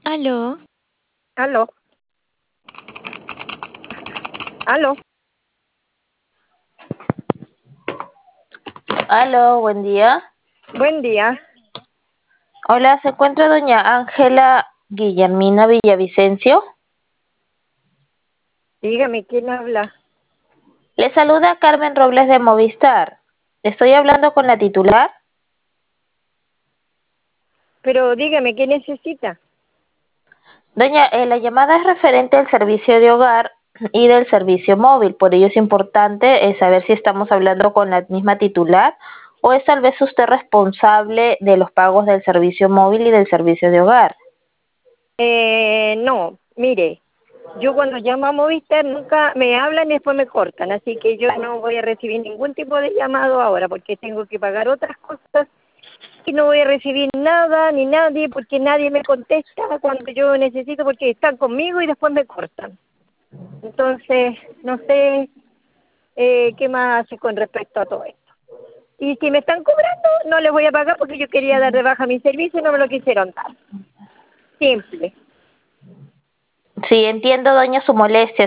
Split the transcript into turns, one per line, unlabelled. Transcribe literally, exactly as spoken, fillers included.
Aló,
Aló, aló,
Aló, buen día.
buen día.
Hola, ¿se encuentra doña Ángela Guillermina Villavicencio?
Dígame, ¿quién habla?
Le saluda Carmen Robles de Movistar. Estoy hablando con la titular.
Pero dígame, ¿qué necesita?
Doña, eh, la llamada es referente al servicio de hogar y del servicio móvil, por ello es importante eh, saber si estamos hablando con la misma titular o es tal vez usted responsable de los pagos del servicio móvil y del servicio de hogar.
Eh, no, mire, yo cuando llamo a Movistar nunca me hablan y después me cortan, así que yo no voy a recibir ningún tipo de llamado ahora porque tengo que pagar otras cosas y no voy a recibir nada ni nadie porque nadie me contesta cuando yo necesito porque están conmigo y después me cortan. Entonces, no sé eh, qué más hace con respecto a todo esto. Y si me están cobrando, no les voy a pagar porque yo quería dar de baja mi servicio y no me lo quisieron dar. Simple.
Sí, entiendo, doña, su molestia.